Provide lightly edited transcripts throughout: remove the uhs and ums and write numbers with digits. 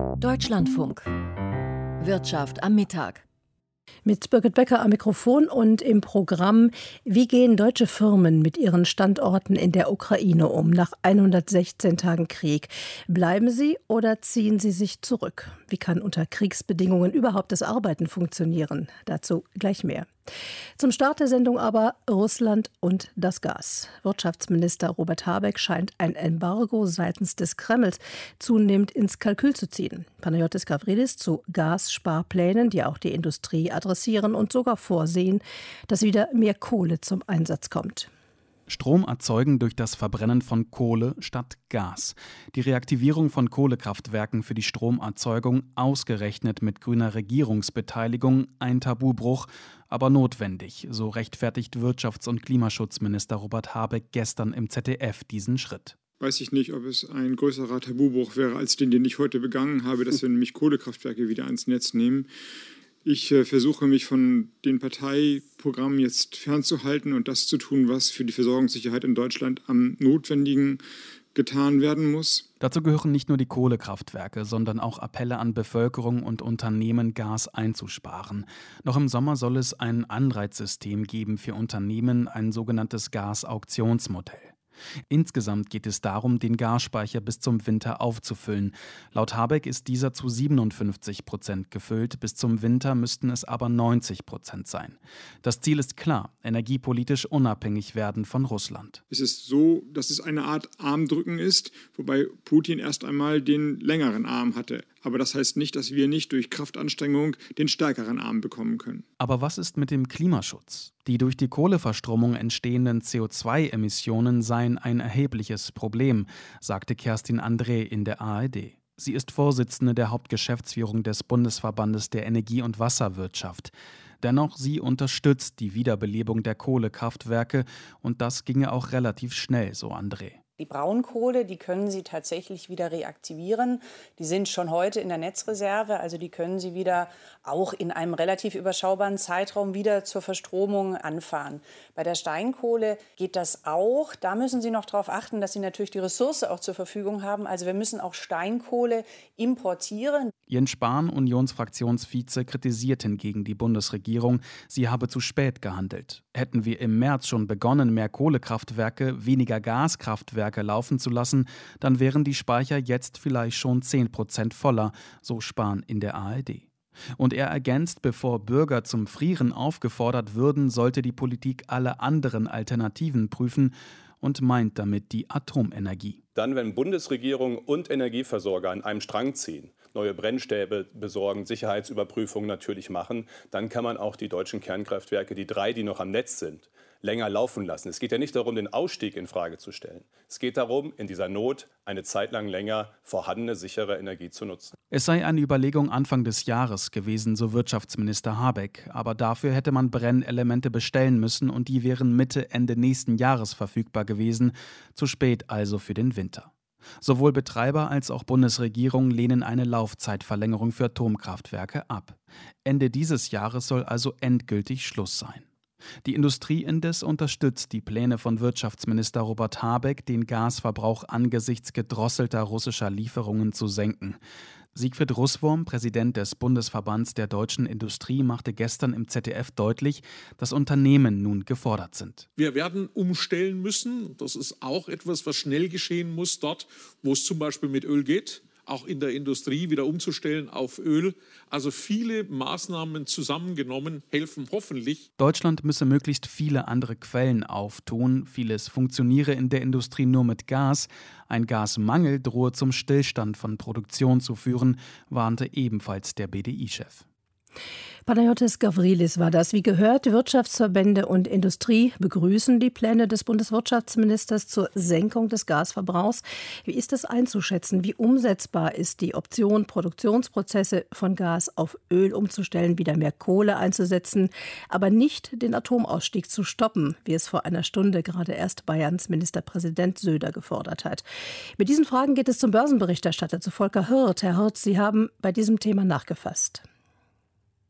Deutschlandfunk. Wirtschaft am Mittag. Mit Birgit Becker am Mikrofon und im Programm: Wie gehen deutsche Firmen mit ihren Standorten in der Ukraine um nach 116 Tagen Krieg? Bleiben sie oder ziehen sie sich zurück? Wie kann unter Kriegsbedingungen überhaupt das Arbeiten funktionieren? Dazu gleich mehr. Zum Start der Sendung aber Russland und das Gas. Wirtschaftsminister Robert Habeck scheint ein Embargo seitens des Kremls zunehmend ins Kalkül zu ziehen. Panagiotis Gavrilis zu Gassparplänen, die auch die Industrie adressieren und sogar vorsehen, dass wieder mehr Kohle zum Einsatz kommt. Strom erzeugen durch das Verbrennen von Kohle statt Gas. Die Reaktivierung von Kohlekraftwerken für die Stromerzeugung, ausgerechnet mit grüner Regierungsbeteiligung, ein Tabubruch, aber notwendig. So rechtfertigt Wirtschafts- und Klimaschutzminister Robert Habeck gestern im ZDF diesen Schritt. Weiß ich nicht, ob es ein größerer Tabubruch wäre als den ich heute begangen habe, dass wir nämlich Kohlekraftwerke wieder ans Netz nehmen. Ich versuche mich von den Parteiprogrammen jetzt fernzuhalten und das zu tun, was für die Versorgungssicherheit in Deutschland am notwendigen getan werden muss. Dazu gehören nicht nur die Kohlekraftwerke, sondern auch Appelle an Bevölkerung und Unternehmen, Gas einzusparen. Noch im Sommer soll es ein Anreizsystem geben für Unternehmen, ein sogenanntes Gasauktionsmodell. Insgesamt geht es darum, den Gasspeicher bis zum Winter aufzufüllen. Laut Habeck ist dieser zu 57% gefüllt, bis zum Winter müssten es aber 90% sein. Das Ziel ist klar: energiepolitisch unabhängig werden von Russland. Es ist so, dass es eine Art Armdrücken ist, wobei Putin erst einmal den längeren Arm hatte. Aber das heißt nicht, dass wir nicht durch Kraftanstrengung den stärkeren Arm bekommen können. Aber was ist mit dem Klimaschutz? Die durch die Kohleverstromung entstehenden CO2-Emissionen seien ein erhebliches Problem, sagte Kerstin André in der ARD. Sie ist Vorsitzende der Hauptgeschäftsführung des Bundesverbandes der Energie- und Wasserwirtschaft. Dennoch, sie unterstützt die Wiederbelebung der Kohlekraftwerke und das ginge auch relativ schnell, so André. Die Braunkohle, die können Sie tatsächlich wieder reaktivieren. Die sind schon heute in der Netzreserve, also die können Sie wieder auch in einem relativ überschaubaren Zeitraum wieder zur Verstromung anfahren. Bei der Steinkohle geht das auch. Da müssen Sie noch darauf achten, dass Sie natürlich die Ressource auch zur Verfügung haben. Also wir müssen auch Steinkohle importieren. Jens Spahn, Unionsfraktionsvize, kritisiert hingegen die Bundesregierung, sie habe zu spät gehandelt. Hätten wir im März schon begonnen, mehr Kohlekraftwerke, weniger Gaskraftwerke laufen zu lassen, dann wären die Speicher jetzt vielleicht schon 10% voller, so Spahn in der ARD. Und er ergänzt, bevor Bürger zum Frieren aufgefordert würden, sollte die Politik alle anderen Alternativen prüfen und meint damit die Atomenergie. Dann, wenn Bundesregierung und Energieversorger an einem Strang ziehen, neue Brennstäbe besorgen, Sicherheitsüberprüfungen natürlich machen, dann kann man auch die deutschen Kernkraftwerke, die 3, die noch am Netz sind, länger laufen lassen. Es geht ja nicht darum, den Ausstieg in Frage zu stellen. Es geht darum, in dieser Not eine Zeit lang länger vorhandene, sichere Energie zu nutzen. Es sei eine Überlegung Anfang des Jahres gewesen, so Wirtschaftsminister Habeck. Aber dafür hätte man Brennelemente bestellen müssen und die wären Mitte, Ende nächsten Jahres verfügbar gewesen. Zu spät also für den Winter. Sowohl Betreiber als auch Bundesregierung lehnen eine Laufzeitverlängerung für Atomkraftwerke ab. Ende dieses Jahres soll also endgültig Schluss sein. Die Industrie indes unterstützt die Pläne von Wirtschaftsminister Robert Habeck, den Gasverbrauch angesichts gedrosselter russischer Lieferungen zu senken. Siegfried Russwurm, Präsident des Bundesverbands der deutschen Industrie, machte gestern im ZDF deutlich, dass Unternehmen nun gefordert sind. Wir werden umstellen müssen. Das ist auch etwas, was schnell geschehen muss, dort, wo es zum Beispiel mit Öl geht. Auch in der Industrie wieder umzustellen auf Öl. Also viele Maßnahmen zusammengenommen helfen hoffentlich. Deutschland müsse möglichst viele andere Quellen auftun. Vieles funktioniere in der Industrie nur mit Gas. Ein Gasmangel drohe zum Stillstand von Produktion zu führen, warnte ebenfalls der BDI-Chef. Panagiotis Gavrilis war das. Wie gehört, Wirtschaftsverbände und Industrie begrüßen die Pläne des Bundeswirtschaftsministers zur Senkung des Gasverbrauchs. Wie ist das einzuschätzen? Wie umsetzbar ist die Option, Produktionsprozesse von Gas auf Öl umzustellen, wieder mehr Kohle einzusetzen, aber nicht den Atomausstieg zu stoppen, wie es vor einer Stunde gerade erst Bayerns Ministerpräsident Söder gefordert hat? Mit diesen Fragen geht es zum Börsenberichterstatter, zu Volker Hirt. Herr Hirt, Sie haben bei diesem Thema nachgefasst.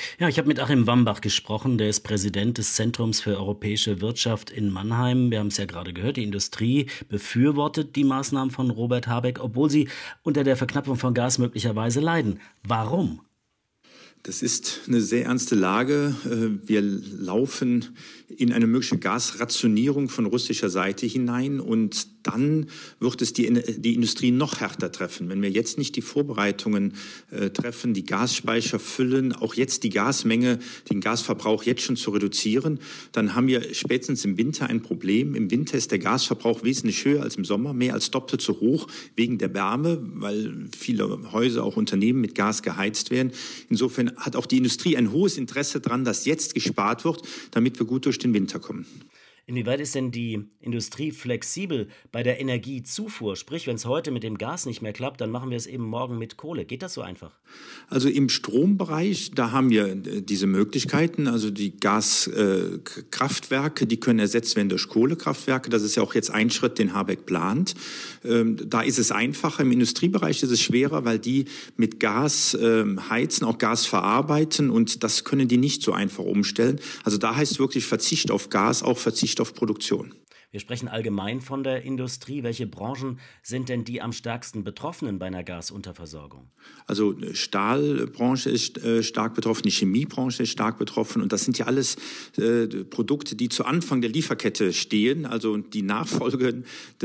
Ja, ich habe mit Achim Wambach gesprochen, der ist Präsident des Zentrums für europäische Wirtschaft in Mannheim. Wir haben es ja gerade gehört, die Industrie befürwortet die Maßnahmen von Robert Habeck, obwohl sie unter der Verknappung von Gas möglicherweise leiden. Warum? Das ist eine sehr ernste Lage. Wir laufen in eine mögliche Gasrationierung von russischer Seite hinein und dann wird es die Industrie noch härter treffen. Wenn wir jetzt nicht die Vorbereitungen treffen, die Gasspeicher füllen, auch jetzt die Gasmenge, den Gasverbrauch jetzt schon zu reduzieren, dann haben wir spätestens im Winter ein Problem. Im Winter ist der Gasverbrauch wesentlich höher als im Sommer, mehr als doppelt so hoch wegen der Wärme, weil viele Häuser, auch Unternehmen mit Gas geheizt werden. Insofern hat auch die Industrie ein hohes Interesse daran, dass jetzt gespart wird, damit wir gut durch den Winter kommen. Inwieweit ist denn die Industrie flexibel bei der Energiezufuhr? Sprich, wenn es heute mit dem Gas nicht mehr klappt, dann machen wir es eben morgen mit Kohle. Geht das so einfach? Also im Strombereich, da haben wir diese Möglichkeiten. Also die Gaskraftwerke, die können ersetzt werden durch Kohlekraftwerke. Das ist ja auch jetzt ein Schritt, den Habeck plant. Da ist es einfacher. Im Industriebereich ist es schwerer, weil die mit Gas heizen, auch Gas verarbeiten. Und das können die nicht so einfach umstellen. Also da heißt wirklich Verzicht auf Gas, auch Verzicht auf Produktion. Wir sprechen allgemein von der Industrie. Welche Branchen sind denn die am stärksten Betroffenen bei einer Gasunterversorgung? Also Stahlbranche ist stark betroffen, die Chemiebranche ist stark betroffen und das sind ja alles Produkte, die zu Anfang der Lieferkette stehen. Also die nachfolgenden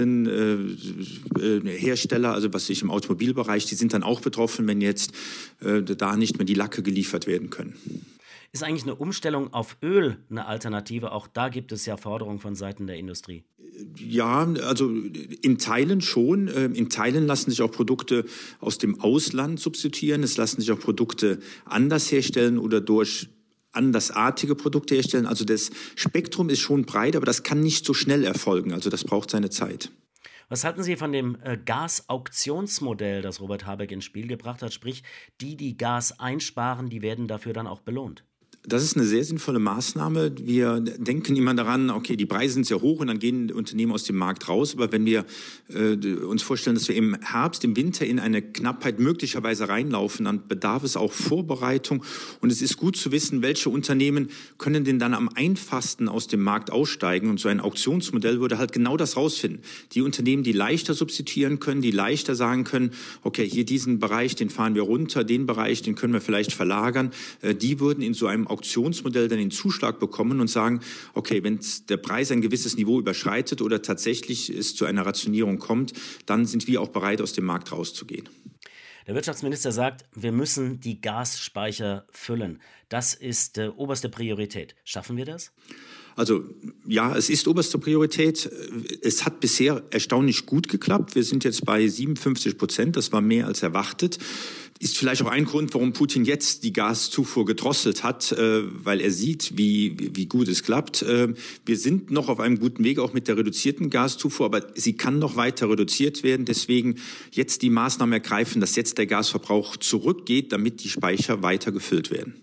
Hersteller, also was ich im Automobilbereich, die sind dann auch betroffen, wenn jetzt da nicht mehr die Lacke geliefert werden können. Ist eigentlich eine Umstellung auf Öl eine Alternative? Auch da gibt es ja Forderungen von Seiten der Industrie. Ja, also in Teilen schon. In Teilen lassen sich auch Produkte aus dem Ausland substituieren. Es lassen sich auch Produkte anders herstellen oder durch andersartige Produkte herstellen. Also das Spektrum ist schon breit, aber das kann nicht so schnell erfolgen. Also das braucht seine Zeit. Was halten Sie von dem Gasauktionsmodell, das Robert Habeck ins Spiel gebracht hat? Sprich, die Gas einsparen, die werden dafür dann auch belohnt. Das ist eine sehr sinnvolle Maßnahme. Wir denken immer daran, okay, die Preise sind sehr hoch und dann gehen Unternehmen aus dem Markt raus. Aber wenn wir uns vorstellen, dass wir im Herbst, im Winter in eine Knappheit möglicherweise reinlaufen, dann bedarf es auch Vorbereitung. Und es ist gut zu wissen, welche Unternehmen können denn dann am einfachsten aus dem Markt aussteigen. Und so ein Auktionsmodell würde halt genau das rausfinden. Die Unternehmen, die leichter substituieren können, die leichter sagen können, okay, hier diesen Bereich, den fahren wir runter, den Bereich, den können wir vielleicht verlagern, die würden in so einem Auktionsmodell dann den Zuschlag bekommen und sagen, okay, wenn der Preis ein gewisses Niveau überschreitet oder tatsächlich es zu einer Rationierung kommt, dann sind wir auch bereit, aus dem Markt rauszugehen. Der Wirtschaftsminister sagt, wir müssen die Gasspeicher füllen. Das ist oberste Priorität. Schaffen wir das? Also ja, es ist oberste Priorität. Es hat bisher erstaunlich gut geklappt. Wir sind jetzt bei 57%. Das war mehr als erwartet. Ist vielleicht auch ein Grund, warum Putin jetzt die Gaszufuhr gedrosselt hat, weil er sieht, wie gut es klappt. Wir sind noch auf einem guten Weg, auch mit der reduzierten Gaszufuhr, aber sie kann noch weiter reduziert werden. Deswegen jetzt die Maßnahmen ergreifen, dass jetzt der Gasverbrauch zurückgeht, damit die Speicher weiter gefüllt werden.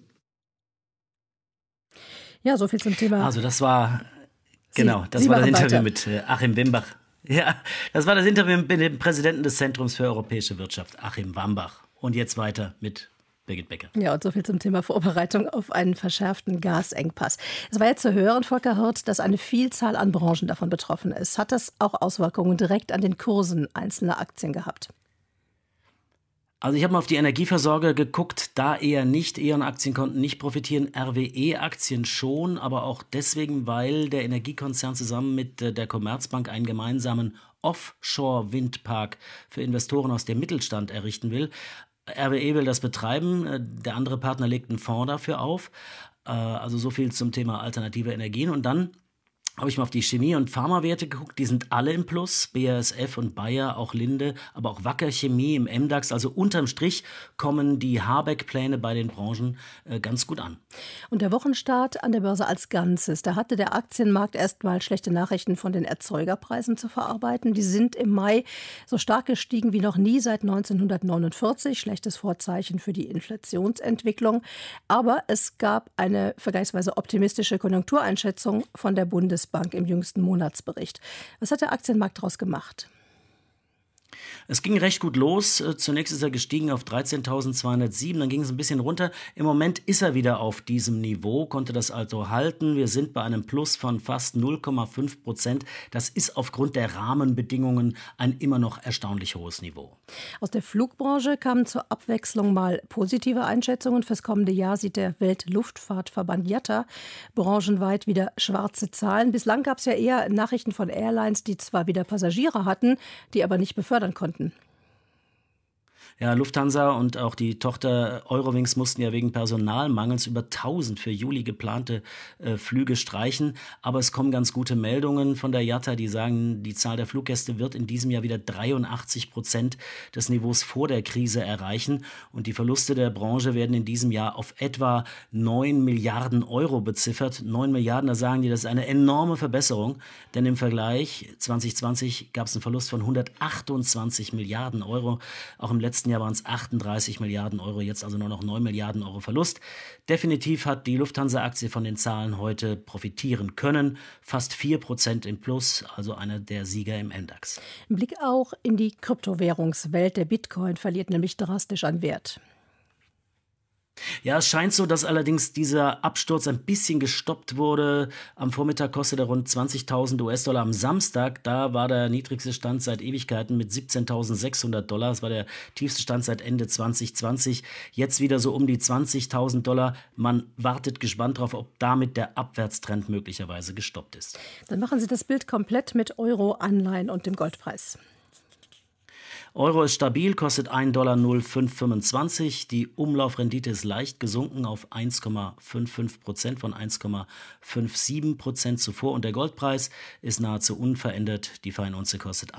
Ja, so viel zum Thema. Also das war das Interview mit Achim Wambach. Ja, das war das Interview mit dem Präsidenten des Zentrums für europäische Wirtschaft, Achim Wambach. Und jetzt weiter mit Birgit Becker. Ja, und so viel zum Thema Vorbereitung auf einen verschärften Gasengpass. Es war jetzt zu hören, Volker Hirt, dass eine Vielzahl an Branchen davon betroffen ist. Hat das auch Auswirkungen direkt an den Kursen einzelner Aktien gehabt? Also ich habe mal auf die Energieversorger geguckt, da eher nicht. E.ON-Aktien konnten nicht profitieren, RWE-Aktien schon, aber auch deswegen, weil der Energiekonzern zusammen mit der Commerzbank einen gemeinsamen Offshore-Windpark für Investoren aus dem Mittelstand errichten will. RWE will das betreiben, der andere Partner legt einen Fonds dafür auf. Also so viel zum Thema alternative Energien. Und dann habe ich mal auf die Chemie- und Pharmawerte geguckt, die sind alle im Plus, BASF und Bayer, auch Linde, aber auch Wacker Chemie im MDAX. Also unterm Strich kommen die Habeck-Pläne bei den Branchen ganz gut an. Und der Wochenstart an der Börse als Ganzes, da hatte der Aktienmarkt erstmal schlechte Nachrichten von den Erzeugerpreisen zu verarbeiten. Die sind im Mai so stark gestiegen wie noch nie seit 1949. Schlechtes Vorzeichen für die Inflationsentwicklung. Aber es gab eine vergleichsweise optimistische Konjunktureinschätzung von der Bundesbank im jüngsten Monatsbericht. Was hat der Aktienmarkt daraus gemacht? Es ging recht gut los. Zunächst ist er gestiegen auf 13.207, dann ging es ein bisschen runter. Im Moment ist er wieder auf diesem Niveau, konnte das also halten. Wir sind bei einem Plus von fast 0,5%. Das ist aufgrund der Rahmenbedingungen ein immer noch erstaunlich hohes Niveau. Aus der Flugbranche kamen zur Abwechslung mal positive Einschätzungen. Fürs kommende Jahr sieht der Weltluftfahrtverband IATA branchenweit wieder schwarze Zahlen. Bislang gab es ja eher Nachrichten von Airlines, die zwar wieder Passagiere hatten, die aber nicht befördern konnten. Ja, Lufthansa und auch die Tochter Eurowings mussten ja wegen Personalmangels über 1000 für Juli geplante Flüge streichen. Aber es kommen ganz gute Meldungen von der IATA, die sagen, die Zahl der Fluggäste wird in diesem Jahr wieder 83% des Niveaus vor der Krise erreichen. Und die Verluste der Branche werden in diesem Jahr auf etwa 9 Milliarden Euro beziffert. 9 Milliarden, da sagen die, das ist eine enorme Verbesserung. Denn im Vergleich 2020 gab es einen Verlust von 128 Milliarden Euro. Auch im letzten Jahr waren es 38 Milliarden Euro, jetzt also nur noch 9 Milliarden Euro Verlust. Definitiv hat die Lufthansa-Aktie von den Zahlen heute profitieren können. Fast 4% im Plus, also einer der Sieger im MDAX. Ein Blick auch in die Kryptowährungswelt. Der Bitcoin verliert nämlich drastisch an Wert. Ja, es scheint so, dass allerdings dieser Absturz ein bisschen gestoppt wurde. Am Vormittag kostete er rund 20.000 US-Dollar. Am Samstag, da war der niedrigste Stand seit Ewigkeiten mit 17.600 Dollar. Das war der tiefste Stand seit Ende 2020. Jetzt wieder so um die 20.000 Dollar. Man wartet gespannt darauf, ob damit der Abwärtstrend möglicherweise gestoppt ist. Dann machen Sie das Bild komplett mit Euro, Anleihen und dem Goldpreis. Euro ist stabil, kostet $1,0525. Die Umlaufrendite ist leicht gesunken auf 1,55% von 1,57% zuvor. Und der Goldpreis ist nahezu unverändert. Die Feinunze kostet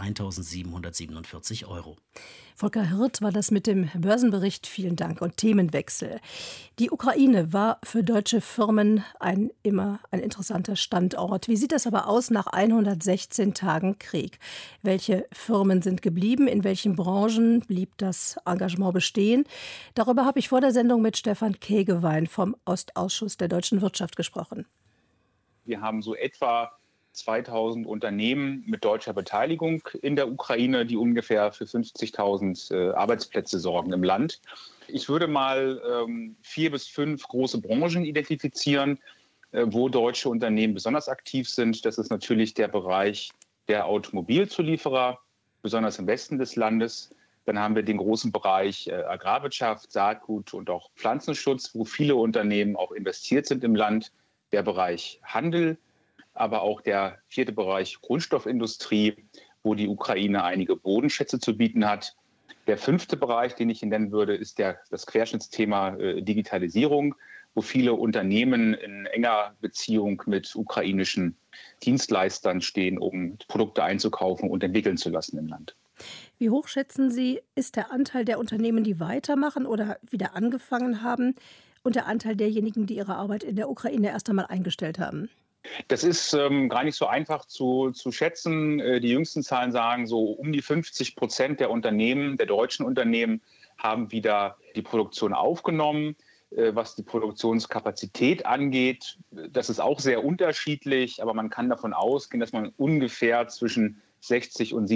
1.747 Euro. Volker Hirt war das mit dem Börsenbericht. Vielen Dank. Und Themenwechsel. Die Ukraine war für deutsche Firmen immer ein interessanter Standort. Wie sieht das aber aus nach 116 Tagen Krieg? Welche Firmen sind geblieben? In welchen Branchen blieb das Engagement bestehen? Darüber habe ich vor der Sendung mit Stefan Kegewein vom Ostausschuss der deutschen Wirtschaft gesprochen. Wir haben so etwa 2000 Unternehmen mit deutscher Beteiligung in der Ukraine, die ungefähr für 50.000 Arbeitsplätze sorgen im Land. Ich würde mal 4 bis 5 große Branchen identifizieren, wo deutsche Unternehmen besonders aktiv sind. Das ist natürlich der Bereich der Automobilzulieferer, besonders im Westen des Landes. Dann haben wir den großen Bereich Agrarwirtschaft, Saatgut und auch Pflanzenschutz, wo viele Unternehmen auch investiert sind im Land. Der Bereich Handel, aber auch der 4. Bereich Grundstoffindustrie, wo die Ukraine einige Bodenschätze zu bieten hat. Der 5. Bereich, den ich Ihnen nennen würde, ist das Querschnittsthema Digitalisierung, wo viele Unternehmen in enger Beziehung mit ukrainischen Dienstleistern stehen, um Produkte einzukaufen und entwickeln zu lassen im Land. Wie hoch schätzen Sie, ist der Anteil der Unternehmen, die weitermachen oder wieder angefangen haben, und der Anteil derjenigen, die ihre Arbeit in der Ukraine erst einmal eingestellt haben? Das ist gar nicht so einfach zu schätzen. Die jüngsten Zahlen sagen, so um die 50% der Unternehmen, der deutschen Unternehmen, haben wieder die Produktion aufgenommen. Was die Produktionskapazität angeht, das ist auch sehr unterschiedlich, aber man kann davon ausgehen, dass man ungefähr zwischen 60 und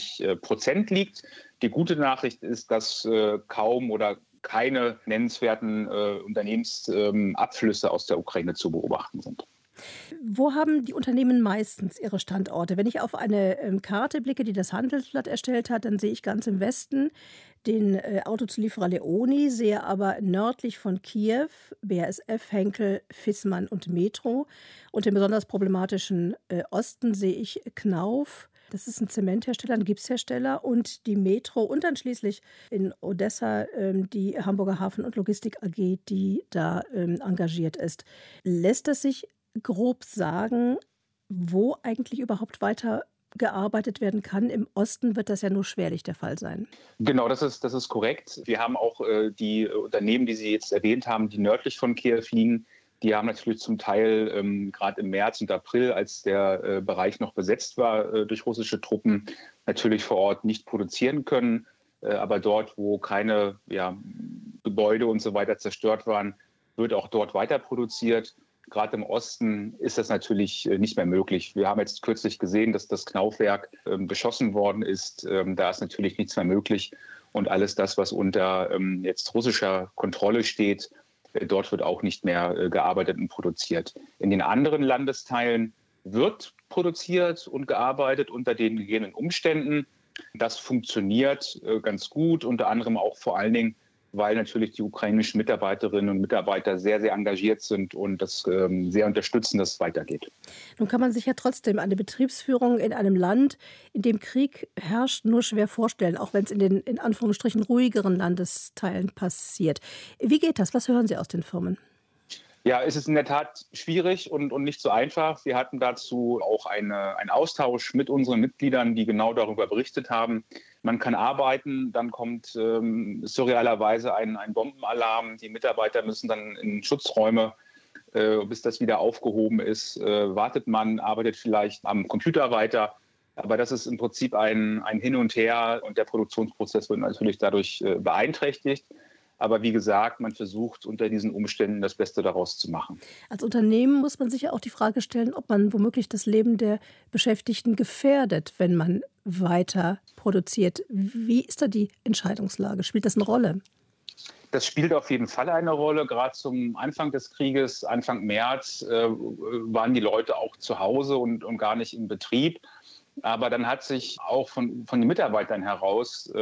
70% liegt. Die gute Nachricht ist, dass kaum oder keine nennenswerten Unternehmensabflüsse aus der Ukraine zu beobachten sind. Wo haben die Unternehmen meistens ihre Standorte? Wenn ich auf eine Karte blicke, die das Handelsblatt erstellt hat, dann sehe ich ganz im Westen den Autozulieferer Leoni, sehe aber nördlich von Kiew BASF, Henkel, Viessmann und Metro. Und im besonders problematischen Osten sehe ich Knauf. Das ist ein Zementhersteller, ein Gipshersteller, und die Metro und dann schließlich in Odessa die Hamburger Hafen- und Logistik AG, die da engagiert ist. Lässt es sich grob sagen, wo eigentlich überhaupt weiter gearbeitet werden kann? Im Osten wird das ja nur schwerlich der Fall sein. Genau, das ist korrekt. Wir haben auch die Unternehmen, die Sie jetzt erwähnt haben, die nördlich von Kiew liegen. Die haben natürlich zum Teil gerade im März und April, als der Bereich noch besetzt war durch russische Truppen, natürlich vor Ort nicht produzieren können. Aber dort, wo keine Gebäude und so weiter zerstört waren, wird auch dort weiter produziert. Gerade im Osten ist das natürlich nicht mehr möglich. Wir haben jetzt kürzlich gesehen, dass das Knaufwerk beschossen worden ist. Da ist natürlich nichts mehr möglich. Und alles das, was unter jetzt russischer Kontrolle steht, dort wird auch nicht mehr gearbeitet und produziert. In den anderen Landesteilen wird produziert und gearbeitet unter den gegebenen Umständen. Das funktioniert ganz gut, unter anderem auch vor allen Dingen, weil natürlich die ukrainischen Mitarbeiterinnen und Mitarbeiter sehr, sehr engagiert sind und das sehr unterstützen, dass es weitergeht. Nun kann man sich ja trotzdem eine Betriebsführung in einem Land, in dem Krieg herrscht, nur schwer vorstellen, auch wenn es in den in Anführungsstrichen ruhigeren Landesteilen passiert. Wie geht das? Was hören Sie aus den Firmen? Ja, es ist in der Tat schwierig und nicht so einfach. Wir hatten dazu auch einen Austausch mit unseren Mitgliedern, die genau darüber berichtet haben. Man kann arbeiten, dann kommt surrealerweise ein Bombenalarm. Die Mitarbeiter müssen dann in Schutzräume, bis das wieder aufgehoben ist. Wartet man, arbeitet vielleicht am Computer weiter. Aber das ist im Prinzip ein Hin und Her und der Produktionsprozess wird natürlich dadurch beeinträchtigt. Aber wie gesagt, man versucht unter diesen Umständen das Beste daraus zu machen. Als Unternehmen muss man sich ja auch die Frage stellen, ob man womöglich das Leben der Beschäftigten gefährdet, wenn man weiter produziert. Wie ist da die Entscheidungslage? Spielt das eine Rolle? Das spielt auf jeden Fall eine Rolle. Gerade zum Anfang des Krieges, Anfang März, waren die Leute auch zu Hause und gar nicht im Betrieb. Aber dann hat sich auch von den Mitarbeitern heraus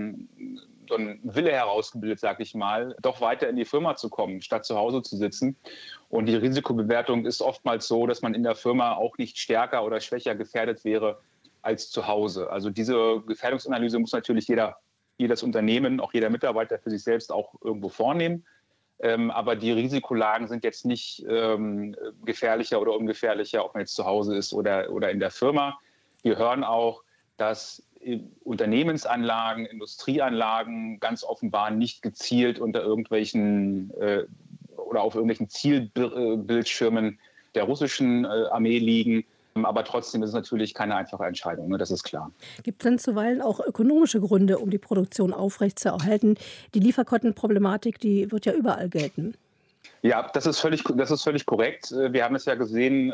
so ein Wille herausgebildet, sage ich mal, doch weiter in die Firma zu kommen, statt zu Hause zu sitzen. Und die Risikobewertung ist oftmals so, dass man in der Firma auch nicht stärker oder schwächer gefährdet wäre als zu Hause. Also diese Gefährdungsanalyse muss natürlich jedes Unternehmen, auch jeder Mitarbeiter für sich selbst auch irgendwo vornehmen. Aber die Risikolagen sind jetzt nicht gefährlicher oder ungefährlicher, ob man jetzt zu Hause ist oder in der Firma. Wir hören auch, dass Unternehmensanlagen, Industrieanlagen ganz offenbar nicht gezielt unter irgendwelchen oder auf irgendwelchen Zielbildschirmen der russischen Armee liegen. Aber trotzdem ist es natürlich keine einfache Entscheidung, ne? Das ist klar. Gibt es denn zuweilen auch ökonomische Gründe, um die Produktion aufrechtzuerhalten? Die Lieferkettenproblematik, die wird ja überall gelten. Ja, das ist völlig korrekt. Wir haben es ja gesehen,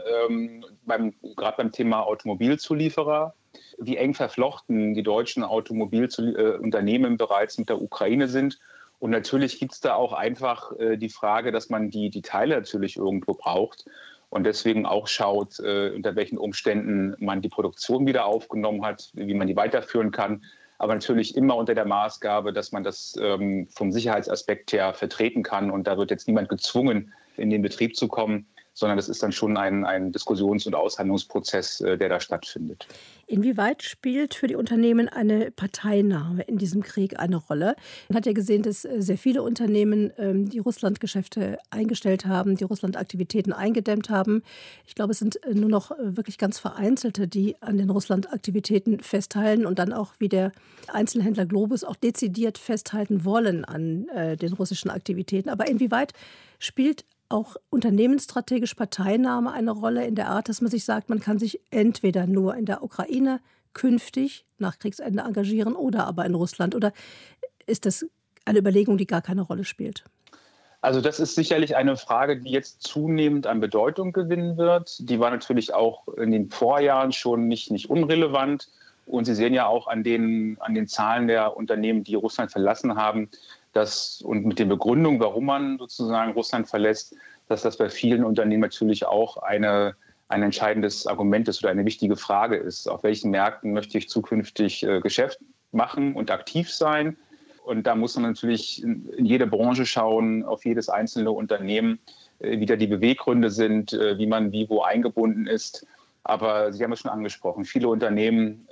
gerade beim Thema Automobilzulieferer, wie eng verflochten die deutschen Automobilunternehmen bereits mit der Ukraine sind. Und natürlich gibt es da auch einfach die Frage, dass man die Teile natürlich irgendwo braucht und deswegen auch schaut, unter welchen Umständen man die Produktion wieder aufgenommen hat, wie man die weiterführen kann. Aber natürlich immer unter der Maßgabe, dass man das vom Sicherheitsaspekt her vertreten kann. Und da wird jetzt niemand gezwungen, in den Betrieb zu kommen, sondern das ist dann schon ein Diskussions- und Aushandlungsprozess, der da stattfindet. Inwieweit spielt für die Unternehmen eine Parteinahme in diesem Krieg eine Rolle? Man hat ja gesehen, dass sehr viele Unternehmen die Russlandgeschäfte eingestellt haben, die Russlandaktivitäten eingedämmt haben. Ich glaube, es sind nur noch wirklich ganz vereinzelte, die an den Russlandaktivitäten festhalten und dann auch wie der Einzelhändler Globus auch dezidiert festhalten wollen an den russischen Aktivitäten. Aber inwieweit spielt auch unternehmensstrategisch Parteinahme eine Rolle in der Art, dass man sich sagt, man kann sich entweder nur in der Ukraine künftig nach Kriegsende engagieren oder aber in Russland? Oder ist das eine Überlegung, die gar keine Rolle spielt? Also das ist sicherlich eine Frage, die jetzt zunehmend an Bedeutung gewinnen wird. Die war natürlich auch in den Vorjahren schon nicht unrelevant. Und Sie sehen ja auch an den Zahlen der Unternehmen, die Russland verlassen haben, und mit der Begründung, warum man sozusagen Russland verlässt, dass das bei vielen Unternehmen natürlich auch ein entscheidendes Argument ist oder eine wichtige Frage ist. Auf welchen Märkten möchte ich zukünftig Geschäft machen und aktiv sein? Und da muss man natürlich in jede Branche schauen, auf jedes einzelne Unternehmen, wie da die Beweggründe sind, wie man wie wo eingebunden ist. Aber Sie haben es schon angesprochen, viele Unternehmen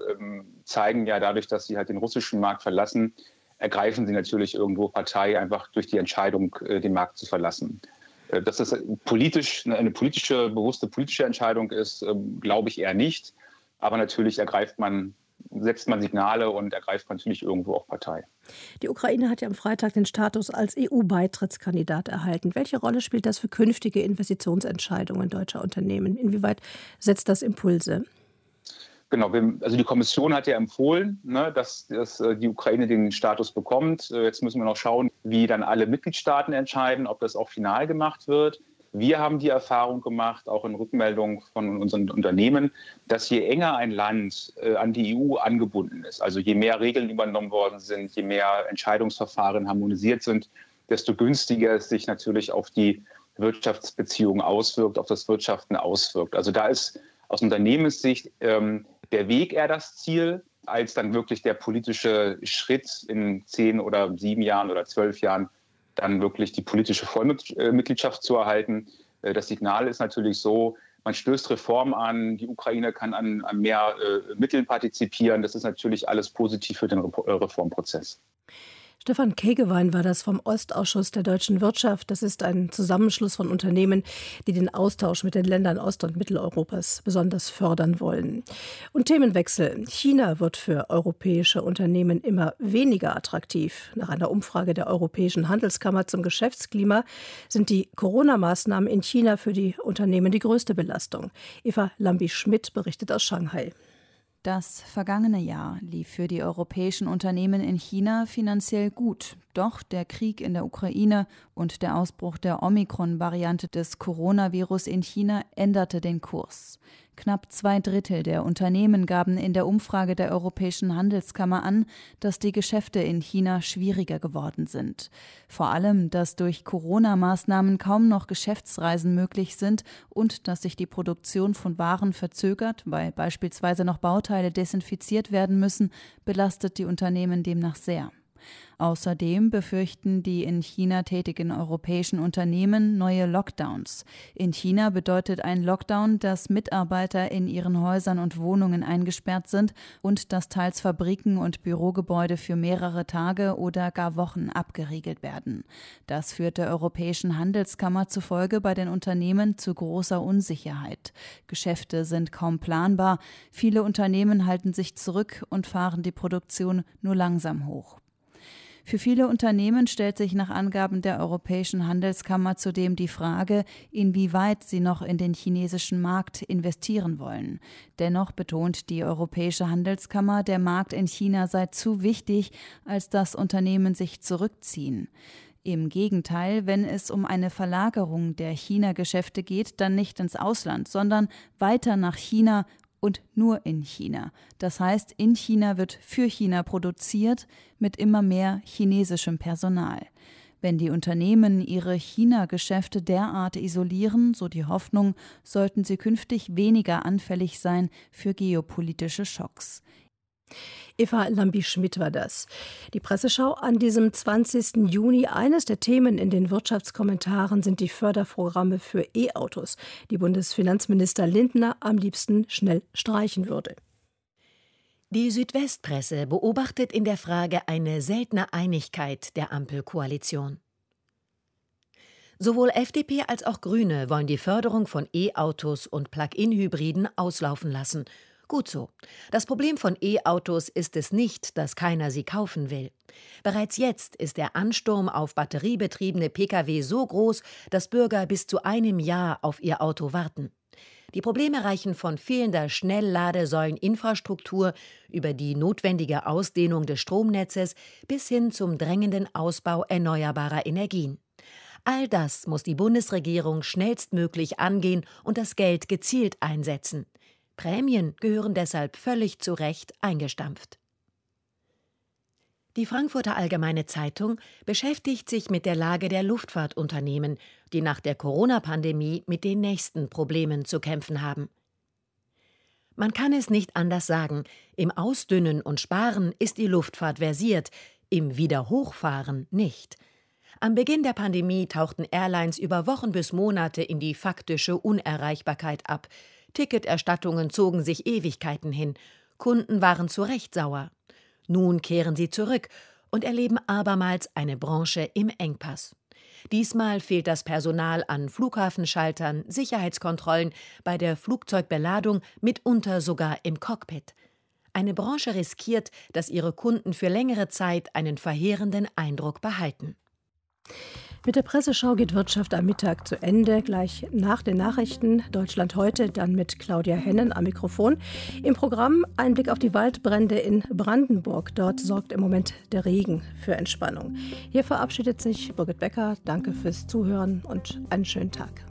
zeigen ja dadurch, dass sie halt den russischen Markt verlassen, ergreifen sie natürlich irgendwo Partei, einfach durch die Entscheidung, den Markt zu verlassen. Dass das eine bewusste politische Entscheidung ist, glaube ich eher nicht. Aber natürlich setzt man Signale und ergreift natürlich irgendwo auch Partei. Die Ukraine hat ja am Freitag den Status als EU-Beitrittskandidat erhalten. Welche Rolle spielt das für künftige Investitionsentscheidungen deutscher Unternehmen? Inwieweit setzt das Impulse? Genau, also die Kommission hat ja empfohlen, dass die Ukraine den Status bekommt. Jetzt müssen wir noch schauen, wie dann alle Mitgliedstaaten entscheiden, ob das auch final gemacht wird. Wir haben die Erfahrung gemacht, auch in Rückmeldungen von unseren Unternehmen, dass je enger ein Land an die EU angebunden ist, also je mehr Regeln übernommen worden sind, je mehr Entscheidungsverfahren harmonisiert sind, desto günstiger es sich natürlich auf die Wirtschaftsbeziehungen auswirkt, auf das Wirtschaften auswirkt. Also da ist aus Unternehmenssicht der Weg eher das Ziel, als dann wirklich der politische Schritt in 10 oder 7 Jahren oder 12 Jahren dann wirklich die politische Vollmitgliedschaft zu erhalten. Das Signal ist natürlich so, man stößt Reformen an, die Ukraine kann an mehr Mitteln partizipieren. Das ist natürlich alles positiv für den Reformprozess. Stefan Kegewein war das vom Ostausschuss der deutschen Wirtschaft. Das ist ein Zusammenschluss von Unternehmen, die den Austausch mit den Ländern Ost- und Mitteleuropas besonders fördern wollen. Und Themenwechsel. China wird für europäische Unternehmen immer weniger attraktiv. Nach einer Umfrage der Europäischen Handelskammer zum Geschäftsklima sind die Corona-Maßnahmen in China für die Unternehmen die größte Belastung. Eva Lambi-Schmidt berichtet aus Shanghai. Das vergangene Jahr lief für die europäischen Unternehmen in China finanziell gut. Doch der Krieg in der Ukraine und der Ausbruch der Omikron-Variante des Coronavirus in China änderte den Kurs. Knapp 2/3 der Unternehmen gaben in der Umfrage der Europäischen Handelskammer an, dass die Geschäfte in China schwieriger geworden sind. Vor allem, dass durch Corona-Maßnahmen kaum noch Geschäftsreisen möglich sind und dass sich die Produktion von Waren verzögert, weil beispielsweise noch Bauteile desinfiziert werden müssen, belastet die Unternehmen demnach sehr. Außerdem befürchten die in China tätigen europäischen Unternehmen neue Lockdowns. In China bedeutet ein Lockdown, dass Mitarbeiter in ihren Häusern und Wohnungen eingesperrt sind und dass teils Fabriken und Bürogebäude für mehrere Tage oder gar Wochen abgeriegelt werden. Das führt der Europäischen Handelskammer zufolge bei den Unternehmen zu großer Unsicherheit. Geschäfte sind kaum planbar, viele Unternehmen halten sich zurück und fahren die Produktion nur langsam hoch. Für viele Unternehmen stellt sich nach Angaben der Europäischen Handelskammer zudem die Frage, inwieweit sie noch in den chinesischen Markt investieren wollen. Dennoch betont die Europäische Handelskammer, der Markt in China sei zu wichtig, als dass Unternehmen sich zurückziehen. Im Gegenteil, wenn es um eine Verlagerung der China-Geschäfte geht, dann nicht ins Ausland, sondern weiter nach China und nur in China. Das heißt, in China wird für China produziert mit immer mehr chinesischem Personal. Wenn die Unternehmen ihre China-Geschäfte derart isolieren, so die Hoffnung, sollten sie künftig weniger anfällig sein für geopolitische Schocks. Eva Lambi-Schmidt war das. Die Presseschau an diesem 20. Juni. Eines der Themen in den Wirtschaftskommentaren sind die Förderprogramme für E-Autos, die Bundesfinanzminister Lindner am liebsten schnell streichen würde. Die Südwestpresse beobachtet in der Frage eine seltene Einigkeit der Ampelkoalition. Sowohl FDP als auch Grüne wollen die Förderung von E-Autos und Plug-in-Hybriden auslaufen lassen. Gut so. Das Problem von E-Autos ist es nicht, dass keiner sie kaufen will. Bereits jetzt ist der Ansturm auf batteriebetriebene Pkw so groß, dass Bürger bis zu einem Jahr auf ihr Auto warten. Die Probleme reichen von fehlender Schnellladesäuleninfrastruktur über die notwendige Ausdehnung des Stromnetzes bis hin zum drängenden Ausbau erneuerbarer Energien. All das muss die Bundesregierung schnellstmöglich angehen und das Geld gezielt einsetzen. Prämien gehören deshalb völlig zu Recht eingestampft. Die Frankfurter Allgemeine Zeitung beschäftigt sich mit der Lage der Luftfahrtunternehmen, die nach der Corona-Pandemie mit den nächsten Problemen zu kämpfen haben. Man kann es nicht anders sagen, im Ausdünnen und Sparen ist die Luftfahrt versiert, im Wiederhochfahren nicht. Am Beginn der Pandemie tauchten Airlines über Wochen bis Monate in die faktische Unerreichbarkeit ab. Ticketerstattungen zogen sich Ewigkeiten hin. Kunden waren zu Recht sauer. Nun kehren sie zurück und erleben abermals eine Branche im Engpass. Diesmal fehlt das Personal an Flughafenschaltern, Sicherheitskontrollen, bei der Flugzeugbeladung, mitunter sogar im Cockpit. Eine Branche riskiert, dass ihre Kunden für längere Zeit einen verheerenden Eindruck behalten. Mit der Presseschau geht Wirtschaft am Mittag zu Ende. Gleich nach den Nachrichten Deutschland heute, dann mit Claudia Hennen am Mikrofon. Im Programm ein Blick auf die Waldbrände in Brandenburg. Dort sorgt im Moment der Regen für Entspannung. Hier verabschiedet sich Birgit Becker. Danke fürs Zuhören und einen schönen Tag.